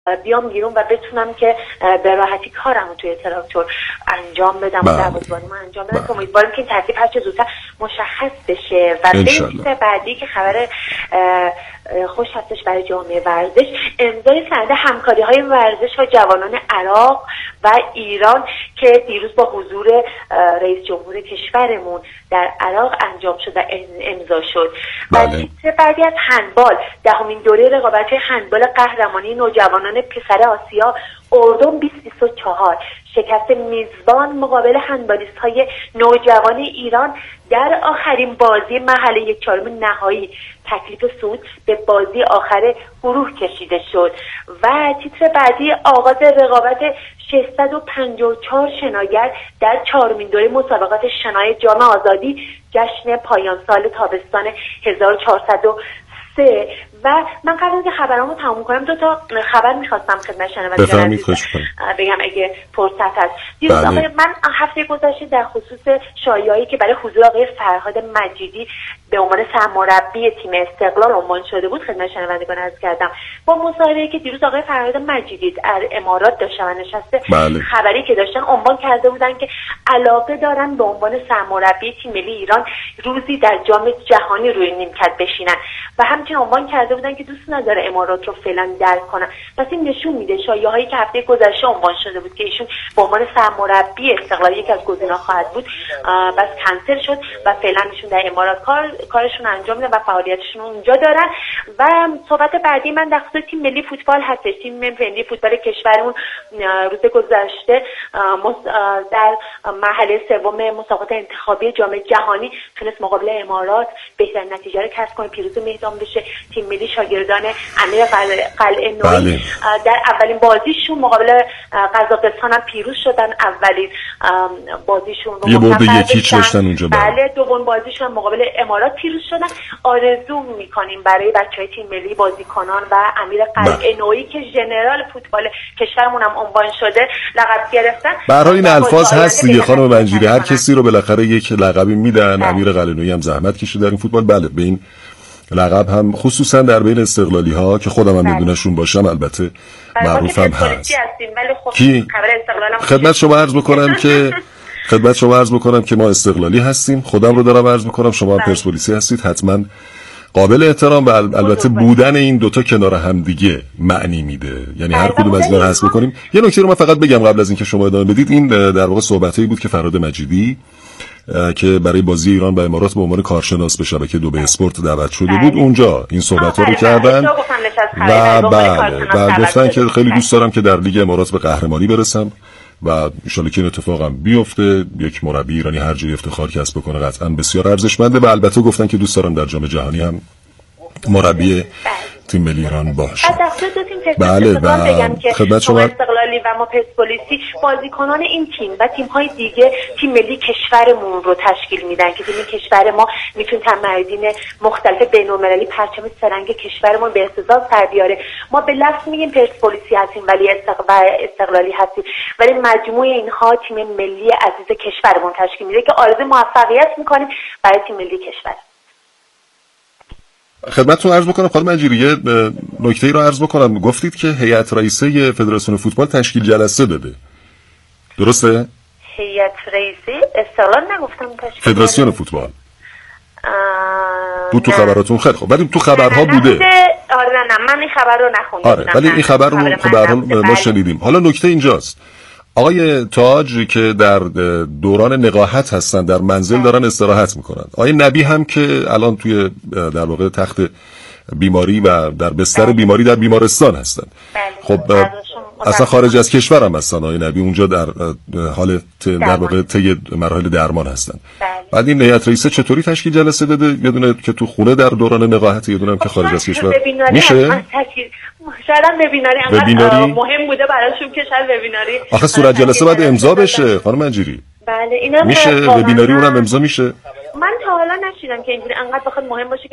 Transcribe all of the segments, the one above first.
بیام بیرون و بتونم که به راحتی کارمو توی تراکتور انجام بدم و دروازه‌بانیمو انجام بدم. امیدوارم که این ترتیب هر چه زودتر مشخص بشه و به بعدی که خبر خوش هستش برای جامعه ورزش، امضای سند همکاری‌های ورزش و جوانان عراق و ایران که دیروز با حضور رئیس جمهور کشورمون در عراق انجام شد و امضا شد. و تیتر بعدی از هندبال، 10مین دوره رقابت‌های هندبال قهرمانی نوجوانان پسر آسیا اردن 2024، شکست میزبان مقابل هندبالیست‌های نوجوان ایران در آخرین بازی مرحله 1/4 نهایی تکلیف صعود به بازی آخر گروه کشیده شد. و تیتر بعدی آغاز رقابت 654 شناگر در 4مین دوره مسابقات شنای جام آزادی جشن پایان سال تابستان 1403. و من قبل از خبرامو تموم کنم 2 تا خبر می‌خواستم خدمت شنوندگان بگم اگه فرصت هست. دیروز من هفته گذشته در خصوص شایعه‌ای که برای حضور آقای فرهاد مجیدی به عنوان سرمربی تیم استقلال عنوان شده بود خدمت شنوندگان عرض کردم. با مصاحبه‌ای که دیروز آقای فرهاد مجیدی در امارات داشتن و نشسته خبری که داشتن عنوان کرده بودن که علاقه دارن به عنوان سرمربی تیم ملی ایران روزی در جام جهانی روی نیمکت بشینن و همچنین عنوان کرده بودن که دوست نداره امارات رو فعلا درک کنن. پس این نشون میده شایعه‌هایی که هفته گذشته عنوان شده بود که ایشون به عنوان سرمربی استقلال یکی از گزینه‌ها خواهد بود بس کنسل شد و فعلا ایشون در امارات کارشون انجام میدن و فعالیتشون اونجا دارن. و صحبت بعدی من در خصوص تیم ملی فوتبال هستش. تیم ملی فوتبال کشورمون روز گذشته در مرحله سوم مسابقات انتخابی جام جهانی تونست مقابل امارات بهترین نتیجه رو کسب کنه، پیروز مهدان بشه. تیم ملی شاگردان امیر قلعه نویی در اولین بازیشون مقابل قزاقستان هم پیروز شدن. اولین بازیشون یه برد 1-0 داشتن اونجا. بله دومین بازیشون مقابل امارات پیروز شدن. آرزو میکنیم برای بچهای تیم ملی، بازیکنان و امیر قلعه نویی که ژنرال فوتبال کشورمون هم عنوان شده لقب گرفتن. به هر حال این الفاظ هست دیگه خانم منجیری، هر کسی رو بالاخره یک لقبی میدن. امیر قلعه نویی هم زحمت کشیده در این فوتبال. بله به این لقب هم خصوصا در بین استقلالی ها که خودم هم میدونشون باشم البته معروف هم هست. کی خدمت شما عرض بکنم که ما استقلالی هستیم، خودم رو دارم عرض میکنم، شما هم پرسپولیسی هستید، حتما قابل احترام و البته بودن این دوتا کنار هم دیگه معنی میده، یعنی هر کدوم از اینا رو حذف بکنیم. یه نکته رو من فقط بگم قبل از اینکه شما ادامه بدید، این در واقع صحبتایی بود که فرهاد مجیدی که برای بازی ایران و امارات به عنوان کارشناس به شبکه 2 اسپورت دعوت شده بود اونجا این صحبت‌ها رو کردن و بعد گفتن که خیلی دوست دارم که در لیگ امارات به قهرمانی برسم و ان شاءالله که این اتفاق هم بیفته. یک مربی ایرانی هر جای افتخار کسب بکنه قطعا بسیار ارزشمنده و البته گفتن که دوست دارم در جام جهانی هم مربی تیم ملی ایران باشه. بله بگم که خدمت شما استقلالی و ما پرسپولیسی بازیکنان این تیم و تیم‌های دیگه تیم ملی کشورمون رو تشکیل میدن که تیم کشور ما میتونه تمرین مختلف بین‌المللی پرچم سرنگ کشورمون به اهتزاز سر بیاره. ما به لفظ میگیم پرسپولیسی هستیم ولی استقلالی هستیم، ولی مجموع اینها تیم ملی عزیز کشورمون تشکیل میده که آرزوی موفقیت میکنیم برای تیم ملی کشور. خدمتتون عرض بکنم خانم منجیری، یه نکته‌ای رو عرض بکنم. گفتید که هیئت رئیسه فدراسیون فوتبال تشکیل جلسه داده، درسته؟ هیئت رئیسه استقلال نگفتم تشکیل فدراسیون فوتبال بود تو خبراتون. خیلی خوب، ولی تو خبرها بوده. آره نه من این خبر رو نخوندم. آره ولی این خبر رو به هر حال ما شنیدیم. حالا نکته اینجاست، آقای تاج که در دوران نقاهت هستن در منزل دارن استراحت میکنن، آقای نبی هم که الان توی در واقع تخت بیماری و در بستر بیماری در بیمارستان هستن. خب اصلا خارج از کشور هم هستن آقای نبی، اونجا در حال در واقع طی مراحل درمان هستن. بعد این هیئت رئیسه چطوری تشکیل جلسه داده؟ یه دونه که تو خونه در دوران نقاهت، یه دونه هم که خارج از کشور میشه؟ شاید وبیناری انقدر مهم بوده براشون که شاید وبیناری آخه صورت جلسه باید امضا بشه خانم منجیری. بله اینا میشه وبیناری اونم امضا میشه؟ من تا حالا نشیدم که اینجوری انقدر بخواد مهم باشه که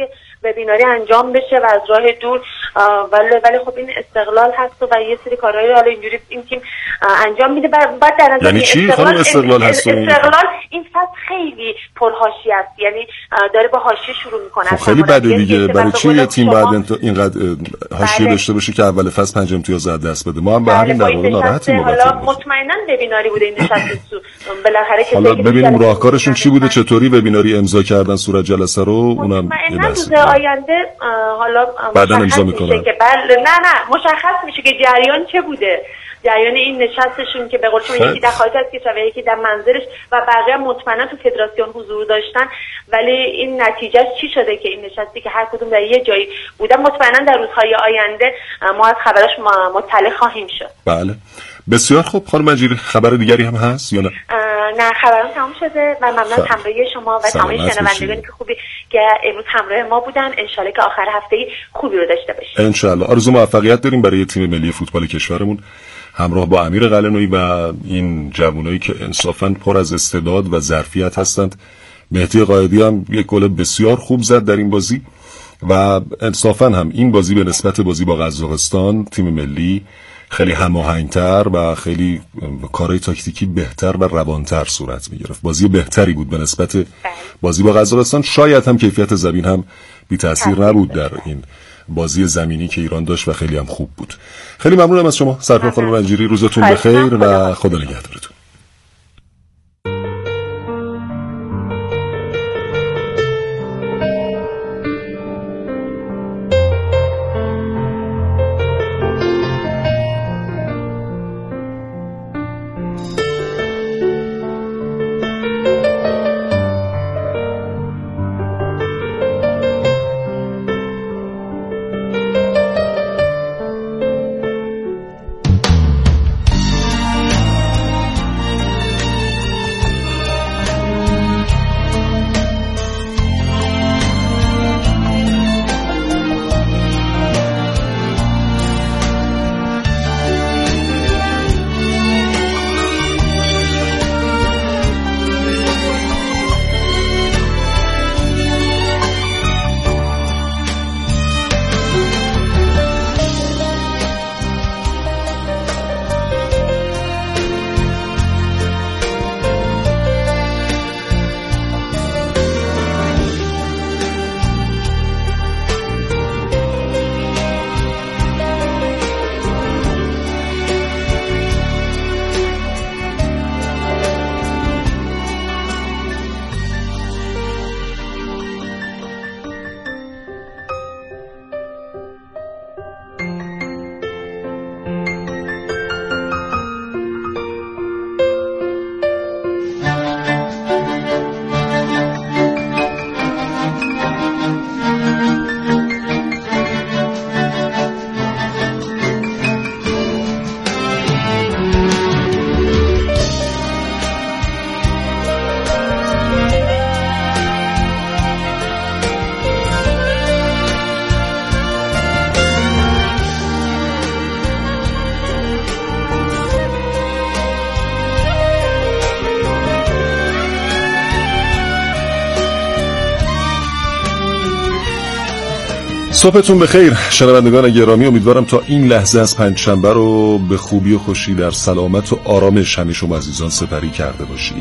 وبیناری انجام بشه و از راه دور، ولی خب این استقلال هست و یه سری کارهای حالا اینجوری این تیم انجام میده. بعد در نظر یعنی چی خانم استقلال هست؟ استقلال این فصل خیلی پرحاشیه است، یعنی داره با حاشیه شروع میکنه. خیلی بده دیگه. برای چی یه تیم بعد اینقدر حاشیه داشته باشه که اول فصل 5 امتیاز از دست بده؟ ما هم به همین دلیل ناراحتیم. حالا مطمئنا وبیناری بوده این نشست بالاخره که حالا ببینیم راهکارشون چی بوده، چطوری وبیناری امضا کردن صورت جلسه رو، اونم یه روز آینده حالا بعداً امضا میکنن که نه مشخص میشه که جریان چه بوده، جریان این نشستشون که به قول شما یکی در خارج از کشور و یکی در منظرش و بقیه مطمئنا تو فدراسیون حضور داشتن، ولی این نتیجه چی شده که این نشستی که هر کدوم در یه جایی بودن مطمئنا در روزهای آینده ما از خبرش مطلع خواهیم شد. بله بسیار خوب. خانم منجیری خبر دیگری هم هست یا نه؟ نه خبرام تمام شده و ممنون از همراهی شما و تمام شنوندگانی که خوبی که امروز همراه ما بودن. انشالله که آخر هفته خوبی رو داشته باشیم. انشالله. آرزو موفقیت داریم برای تیم ملی فوتبال کشورمون همراه با امیر قلعه‌نویی و این جوانایی که انصافاً پر از استعداد و ظرفیت هستند. مهدی قائدی هم یک گل بسیار خوب زد در این بازی و انصافاً هم این بازی به نسبت بازی با قزاقستان تیم ملی خیلی هماهنگتر و خیلی کارهای تاکتیکی بهتر و روانتر صورت می‌گرفت. بازی بهتری بود به نسبت بازی با قزاقستان. شاید هم کیفیت زمین هم بی تاثیر نبود در این بازی زمینی که ایران داشت و خیلی هم خوب بود. خیلی ممنونم از شما سرکار خانم منجیری. روزتون بخیر و خدا نگهدارتون. صبحتون بخیر شنوندگان گرامی. امیدوارم تا این لحظه از پنجشنبه رو به خوبی و خوشی در سلامت و آرامش همه شما عزیزان سپری کرده باشید.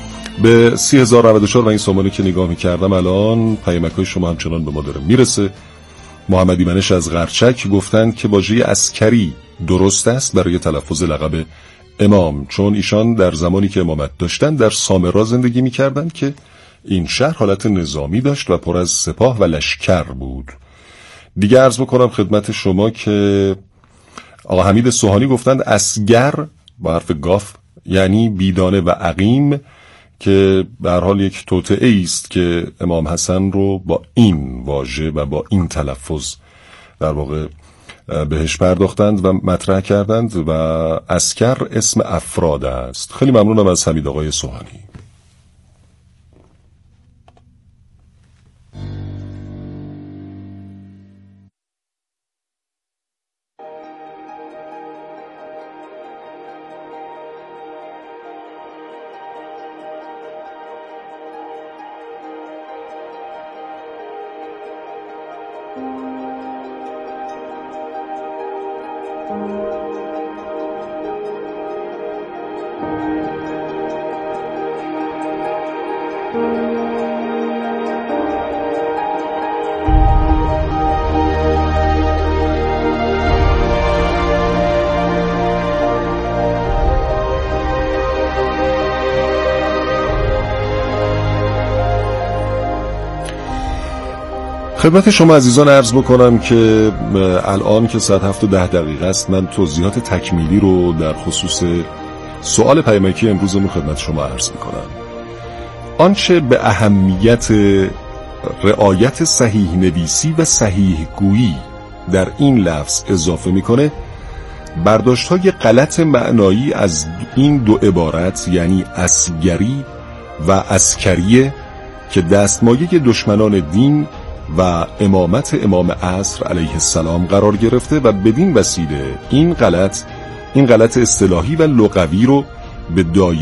به 30,094 و این سامانه که نگاه می‌کردم الان پیامک‌های شما همچنان به ما داره میرسه. محمد ایمنش از غرچک گفتن که واژه عسکری درست است برای تلفظ لقب امام، چون ایشان در زمانی که امامت داشتن در سامرا زندگی می‌کردند که این شهر حالت نظامی داشت و پر از سپاه و لشکر بود. دیگه عرض بکنم خدمت شما که آقا حمید سوهانی گفتند اسگر با حرف گاف یعنی بیدانه و عقیم، که به هر حال یک توطئه است که امام حسن رو با این واژه و با این تلفظ در واقع بهش پرداختند و مطرح کردند و اسکر اسم افراد است. خیلی ممنونم از حمید آقای سوهانی. خدمت شما عزیزان عرض بکنم که الان که ساعت 7:10 است، من توضیحات تکمیلی رو در خصوص سوال پیامکی امروزمون خدمت شما عرض میکنم. آنچه به اهمیت رعایت صحیح نویسی و صحیح گویی در این لفظ اضافه میکنه، برداشت‌های غلط معنایی از این دو عبارت، یعنی اصگری و عسکریه، که دستمایه دشمنان دین و امامت امام عصر علیه السلام قرار گرفته و بدین وسیله این غلط اصطلاحی و لغوی رو به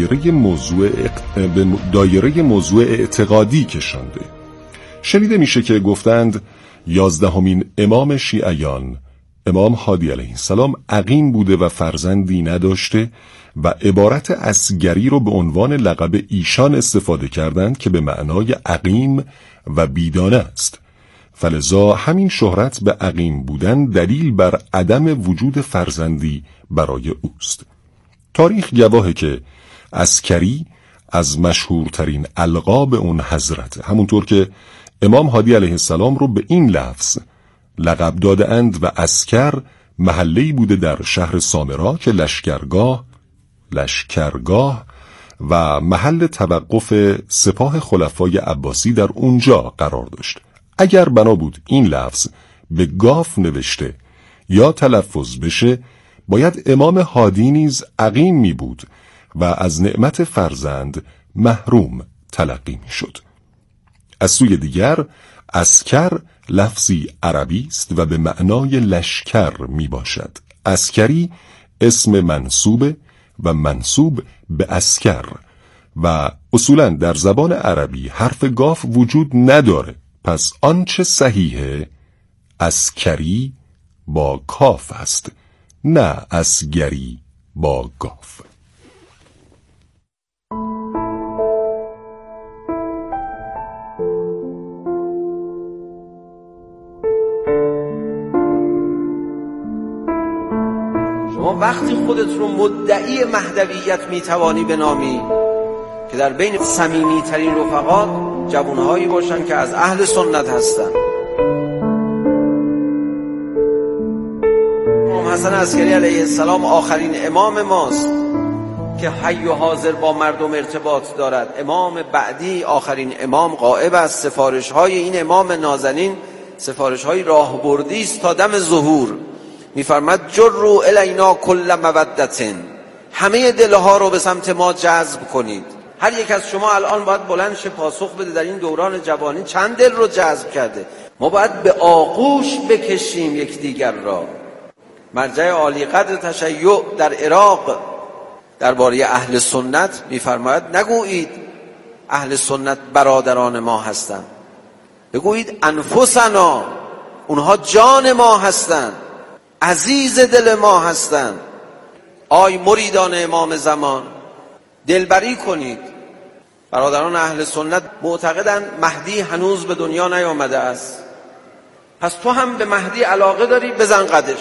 دایره موضوع اعتقادی کشانده. شنیده میشه که گفتند 11مین امام شیعیان، امام هادی علیه السلام، عقیم بوده و فرزندی نداشته و عبارت اصگری رو به عنوان لقب ایشان استفاده کردند که به معنای عقیم و بیدانه است. فلذا همین شهرت به عقیم بودن دلیل بر عدم وجود فرزندی برای اوست. تاریخ گواهه که عسکری از مشهورترین القاب اون حضرته، همونطور که امام هادی علیه السلام رو به این لفظ لقب داده اند و عسکر محله‌ای بوده در شهر سامرا که لشکرگاه و محل توقف سپاه خلفای عباسی در اونجا قرار داشت. اگر بنا بود این لفظ به گاف نوشته یا تلفظ بشه، باید امام هادی نیز عقیم می بود و از نعمت فرزند محروم تلقی می شد. از سوی دیگر عسکر لفظی عربی است و به معنای لشکر می باشد. عسکری اسم منصوبه و منصوب به عسکر و اصولا در زبان عربی حرف گاف وجود نداره. پس آنچه صحیحه عسکری با کاف است، نه عسگری با گاف. شما وقتی خودت رو مدعی مهدویت میتوانی بنامی که در بین صمیمی ترین رفقات جوانهایی باشن که از اهل سنت هستن. امام حسن عسکری علیه السلام آخرین امام ماست که حی و حاضر با مردم ارتباط دارد. امام بعدی آخرین امام غائب است. سفارش های این امام نازنین سفارش های راهبردی است تا دم ظهور. میفرماد جروا الینا کل مودتن، همه دلها رو به سمت ما جذب کنید. هر یک از شما الان باید بلند شه پاسخ بده در این دوران جوانی چند دل رو جذب کرده. ما باید به آغوش بکشیم یکدیگر را. مرجع عالی قدر تشیع در عراق درباره اهل سنت میفرماید نگویید اهل سنت برادران ما هستند، بگویید انفسنا، اونها جان ما هستند، عزیز دل ما هستند. آی مریدان امام زمان، دلبری کنید. برادران اهل سنت معتقدند مهدی هنوز به دنیا نیامده است. پس تو هم به مهدی علاقه داری، بزن قدش،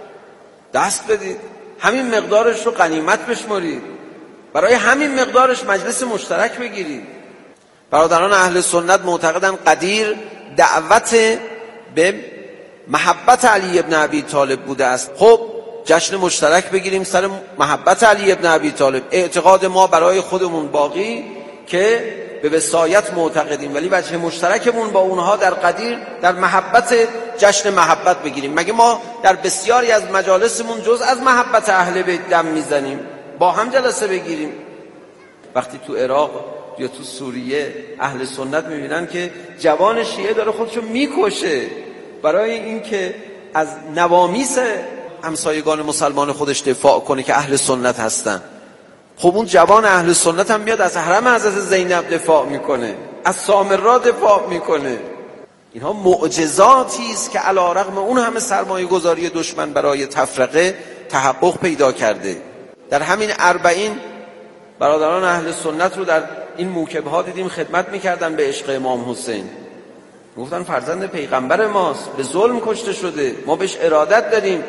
دست بدید، همین مقدارش رو غنیمت بشمارید، برای همین مقدارش مجلس مشترک بگیرید. برادران اهل سنت معتقدند قدیر دعوت به محبت علی ابن ابی طالب بوده است. خب جشن مشترک بگیریم سر محبت علی ابن ابی طالب. اعتقاد ما برای خودمون باقی که به وصایت معتقدیم، ولی وجه مشترکمون با اونها در قدیر در محبت جشن محبت بگیریم. مگه ما در بسیاری از مجالسمون جز از محبت اهل بیت دم میزنیم؟ با هم جلسه بگیریم. وقتی تو عراق یا تو سوریه اهل سنت میبینن که جوان شیعه داره خودشو میکشه برای اینکه از نوامیس همسایگان مسلمان خودش دفاع کنه که اهل سنت هستن، خب اون جوان اهل سنت هم بیاد از حرم حضرت زینب دفاع میکنه، از سامرا دفاع میکنه. اینها معجزاتی است که علی رغم اون همه سرمایه گذاری دشمن برای تفرقه تحقق پیدا کرده. در همین 40 برادران اهل سنت رو در این موکبه ها دیدیم خدمت میکردن به عشق امام حسین. گفتن فرزند پیغمبر ماست، به ظلم کشته شده، ما بهش ارادت داریم.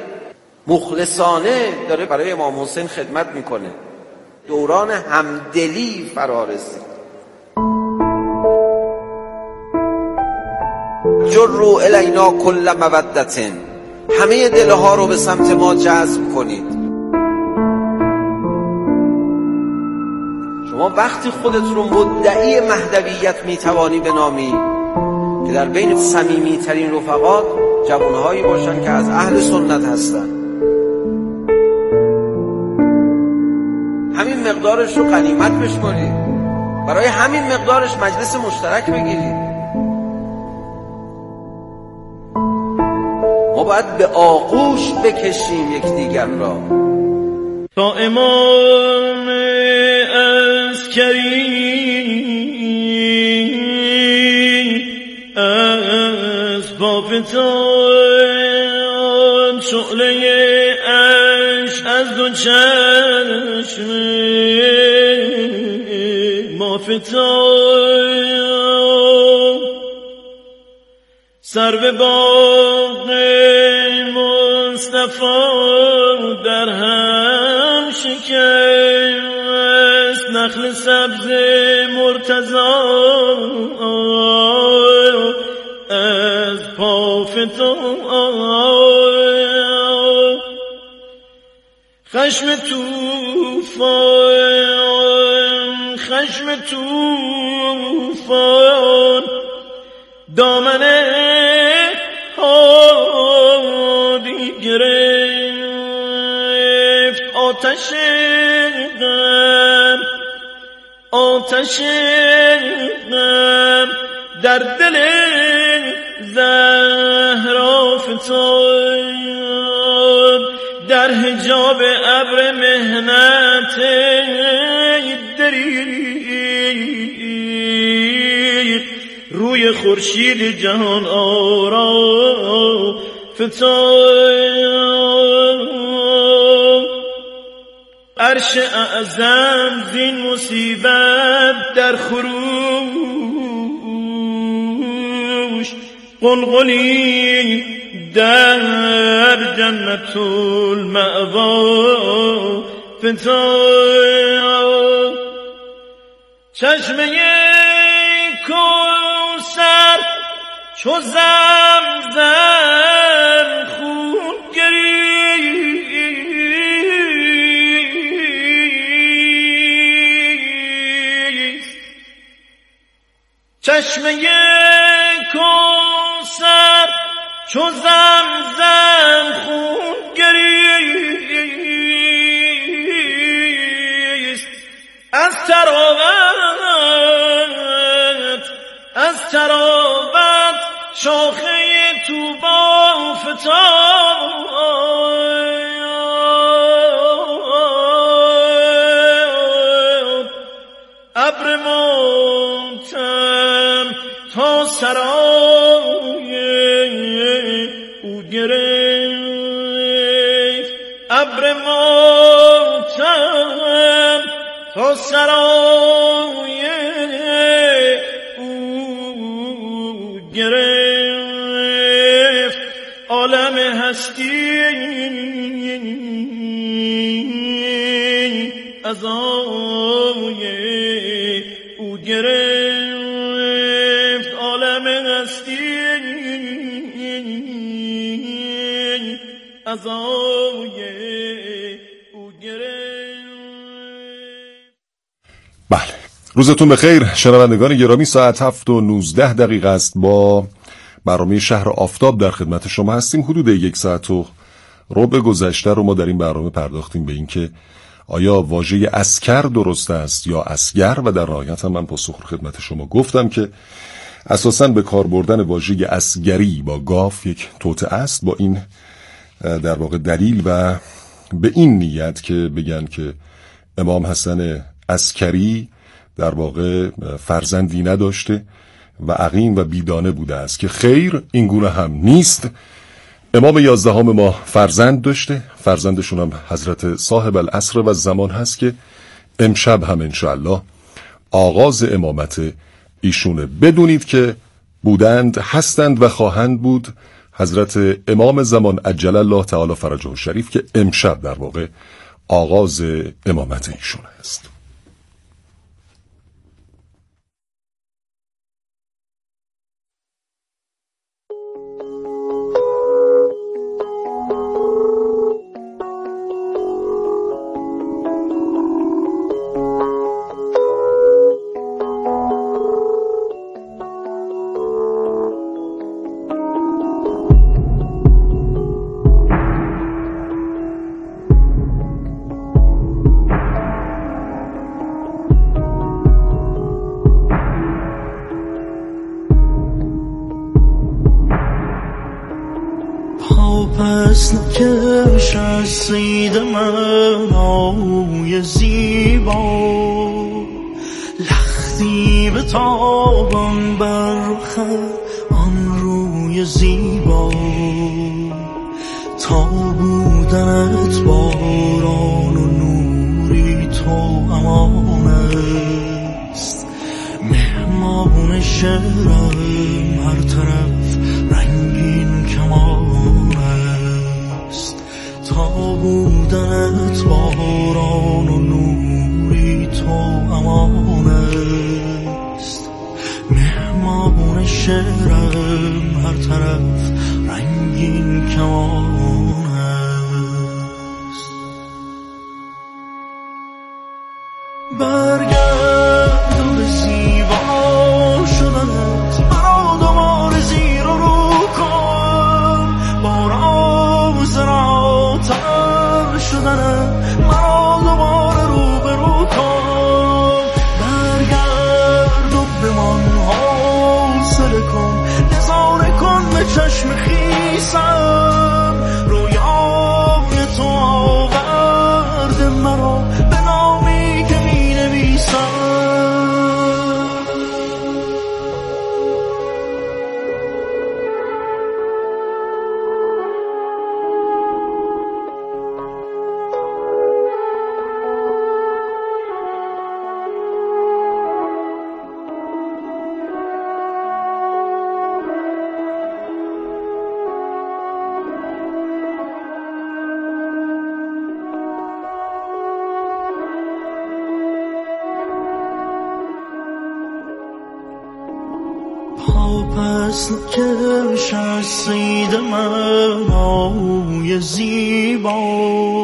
مخلصانه داره برای امام حسین خدمت میکنه. دوران همدلی فرا رسید. وجروا الینا کل مودة، همه دلها رو به سمت ما جذب کنید. شما وقتی خودت رو مدعی مهدویت میتوانی بنامی که در بین صمیمی‌ترین رفقات جوانهایی باشن که از اهل سنت هستن، همین مقدارش رو غنیمت بشمارید، برای همین مقدارش مجلس مشترک بگیرید. ما باید به آغوش بکشیم یکدیگر را. تا امام عسکری از بافتان شعله عشق از دو چشم ما فتان، سر به باغ مصطفی در هم شکست، نخل سبز مرتضی از پا فتان، خشم توفان، خشم توفان دامن هادی گرفت، آتش غم، آتش غم در دل زهرا فتاد، در حجاب ابر مهنت دریغ روی خورشید جهان آرا فتاد. عرش اعظم زین مصیبت در خروش، قلقلی در جنت المأوا فتاد. چشمه کوثر چو زمزم خون گریست، چشمه کوثر چو زمزم خون گریست، از تراوت، از تراوت شاخه طوبی فتاد، ابر ماتم تا سرای او گرفت، ابر ماتم تا سرای او گرفت، عالم هستی از آی او گرفت، عالم هستی از آی او گرفت. بله، روزتون بخیر شنوندگان گرامی. ساعت 7:19 است. با برنامه شهر آفتاب در خدمت شما هستیم. حدود 1 ساعت و ربع گذشته رو ما در این برنامه پرداختیم به این که آیا واژه اسکر درست است یا اسگر، و در نهایت هم من پاسخ خدمت شما گفتم که اساساً به کار بردن واژه اسگری با گاف یک توطئه است، با این در واقع دلیل و به این نیت که بگن که امام حسن عسکری در واقع فرزندی نداشته و عقیم و بیدانه بوده است، که خیر این گونه هم نیست. امام 11 ما فرزند داشته، فرزندشون هم حضرت صاحب العصر و زمان هست که امشب هم انشاءالله آغاز امامت ایشونه. بدونید که بودند، هستند و خواهند بود حضرت امام زمان عجل الله تعالی فرجه الشریف که امشب در واقع آغاز امامت ایشون است. پس نکش از سید من آوی زیبا، لختی به تابان بر رخ آن روی زیبا، تا بودنت باران و نوری تو امان است. مهمان شعرم هر طرف رنگین کمان است، تا بودنت باران و نوری تو امان است. مهمان شعرم هر طرف رنگین کمان است. برگرد و به زیبا شدنت مرا دوباره زیر و رو کن، بارا و زراتر شدنت مرا دوباره رو به رو کن. برگرد و بمان حوصله کن، نظاره کن به چشم خیسم، رویای تو آورده مرا به نامی که می نویسم. پس نکش از سید من آوی زیبا،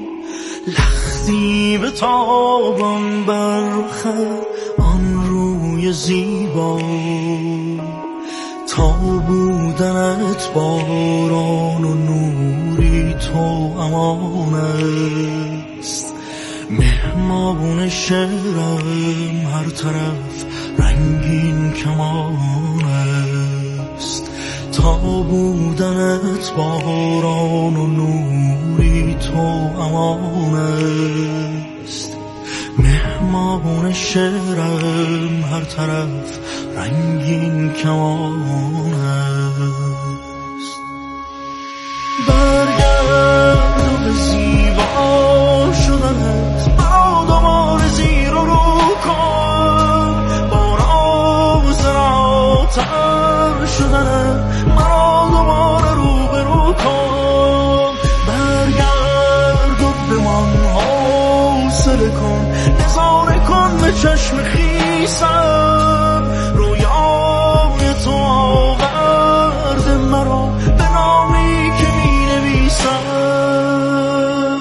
لختی به تابان بر رخ آن روی زیبا، تا بودنت باران و نوری تو امان است. مهمان شعرم هر طرف رنگین کمان است، تا بودنت باران و نوری تو امان است. مهمان شعرم هر طرف رنگین کمان است. برگرد و به زیبا شدنت مرا دوباره زیر و رو کن، بارا و زراتر شدنت مرا دوباره رو به رو کن. برگرد و بمان حوصله کن، نظاره کن به چشم خیسم، رویای تو آورده مرا به نامی که می نویسم.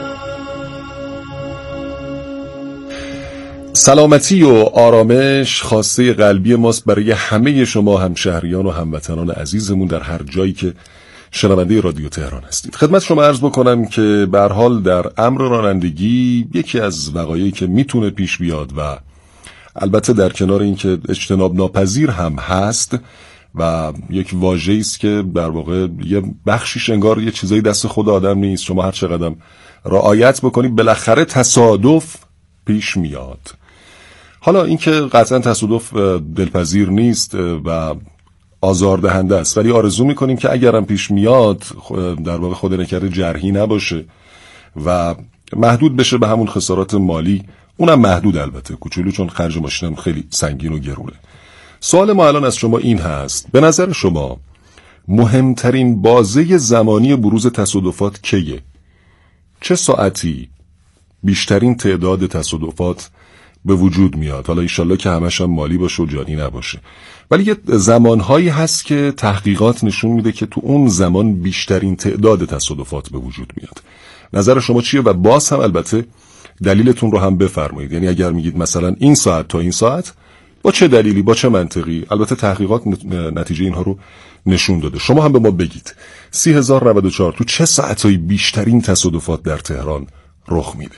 سلامتی و آرامش خواسته قلبی ماست برای همه شما همشهریان و هموطنان عزیزمون در هر جایی که شنونده رادیو تهران هستید. خدمت شما عرض بکنم که به هر حال در امر رانندگی یکی از وقایعی که میتونه پیش بیاد و البته در کنار این که اجتناب ناپذیر هم هست و یک واژه‌ای است که در واقع یه بخشیش انگار یه چیزایی دست خود آدم نیست، شما هر چقدر رعایت بکنید بالاخره تصادف پیش میاد. حالا این که قطعا تصادف دلپذیر نیست و آزاردهنده است، ولی آرزو میکنیم که اگرم پیش میاد در واقع خدا نکرده جرحی نباشه و محدود بشه به همون خسارات مالی، اونم محدود البته کوچولو، چون خرج ماشینم خیلی سنگین و گرونه. سوال ما الان از شما این هست: به نظر شما مهمترین بازه زمانی بروز تصادفات کیه؟ چه ساعتی بیشترین تعداد تصادفات به وجود میاد؟ حالا ایشالله که همش هم مالی باشه و جانی نباشه، ولی یه زمانهایی هست که تحقیقات نشون میده که تو اون زمان بیشترین تعداد تصادفات به وجود میاد. نظر شما چیه؟ و باز هم البته دلیلتون رو هم بفرمایید. یعنی اگر میگید مثلا این ساعت تا این ساعت، با چه دلیلی، با چه منطقی؟ البته تحقیقات نتیجه اینها رو نشون داده. شما هم به ما بگید 30,094 تو چه ساعتایی بیشترین تصادفات در تهران رخ میده؟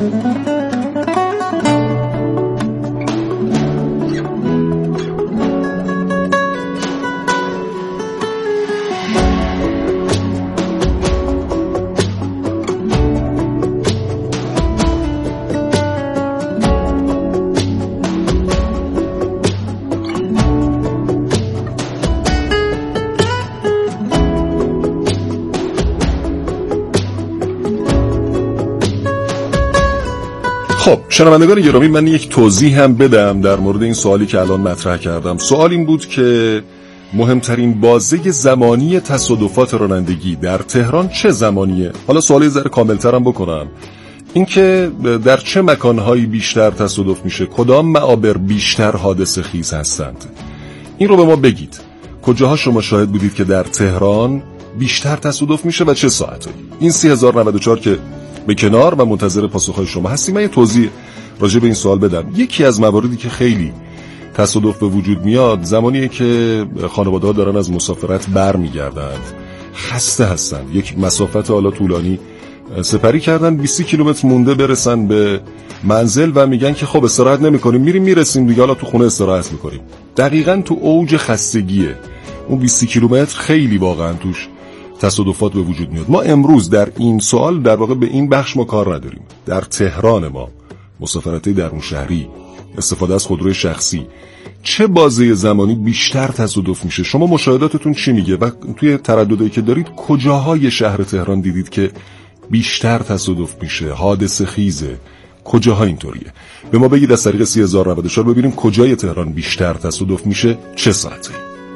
خب شنوندگان گرامی، من یک توضیح هم بدم در مورد این سوالی که الان مطرح کردم. سوال این بود که مهمترین بازه زمانی تصادفات رانندگی در تهران چه زمانیه؟ حالا سوالی ذره کاملترم بکنم، اینکه در چه مکانهایی بیشتر تصادف میشه، کدام معابر بیشتر حادثه خیز هستند، این رو به ما بگید. کجاها شما شاهد بودید که در تهران بیشتر تصادف میشه و چه ساعتایی؟ این 3094 که به کنار و منتظر پاسخهای شما هستیم. من یه توضیح راجع به این سوال بدم. یکی از مواردی که خیلی تصادف به وجود میاد زمانیه که خانواده‌ها دارن از مسافرت برمیگردند، خسته هستن، یک مسافت حالا طولانی سپری کردن، 20 کیلومتر مونده برسن به منزل و میگن که خب استراحت نمی‌کنیم، میرسیم دیگه، حالا تو خونه استراحت می‌کنیم. دقیقاً تو اوج خستگیه اون 20 کیلومتر خیلی واقعاً توش تصادفات به وجود میاد. ما امروز در این سوال در واقع به این بخش ما کار نداریم. در تهران ما مسافرت درون شهری، استفاده از خودروی شخصی، چه بازه زمانی بیشتر تصادف میشه؟ شما مشاهداتتون چی میگه و توی ترددی که دارید کجاهای شهر تهران دیدید که بیشتر تصادف میشه، حادثه خیزه؟ کجاها اینطوریه؟ به ما بگید از طریق 3094 ببینیم کجای تهران بیشتر تصادف میشه، چه ساعتی.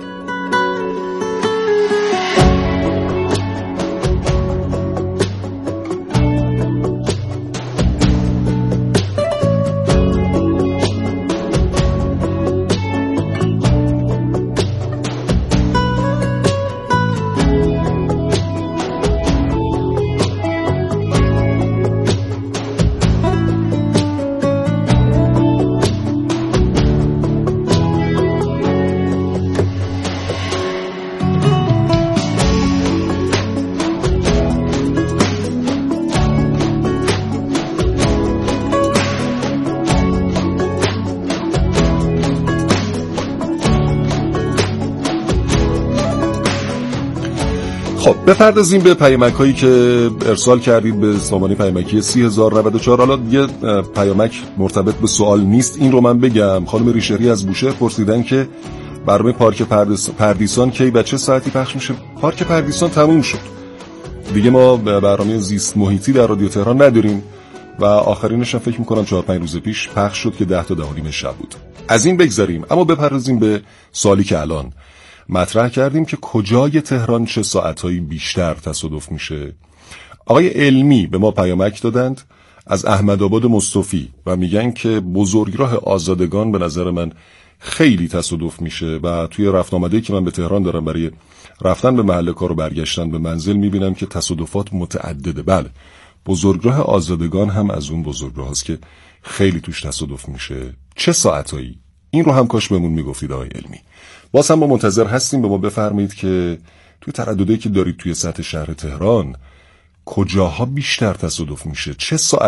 خب بپردازیم به پیامک هایی که ارسال کردید به سامانه پیامکی 3094. حالا یه پیامک مرتبط به سوال نیست، این رو من بگم. خانم ریشری از بوشهر پرسیدن که برنامه پارک پردیسان کی و چه ساعتی پخش میشه. پارک پردیسان تموم شد دیگه، ما برنامه زیست محیطی در رادیو تهران نداریم و آخرینش هم فکر میکنم 4-5 روز پیش پخش شد که 10 تا 10:30 شب بود. از این بگذاریم، اما بپردازیم به سوالی که الان مطرح کردیم که کجای تهران چه ساعتایی بیشتر تصادف میشه. آقای علمی به ما پیامک دادند از احمدآباد مصطفی و میگن که بزرگراه آزادگان به نظر من خیلی تصادف میشه و توی رفت آمده‌ای که من به تهران دارم برای رفتن به محل کار و برگشتن به منزل میبینم که تصادفات متعدده. بله، بزرگراه آزادگان هم از اون بزرگراه هست که خیلی توش تصادف میشه. چه ساعتایی؟ این رو هم کاش بهمون میگفتید آقای علمی. باز هم ما منتظر هستیم، به ما بفرمایید که توی ترددی که دارید توی سطح شهر تهران کجاها بیشتر تصادف میشه، چه ساعت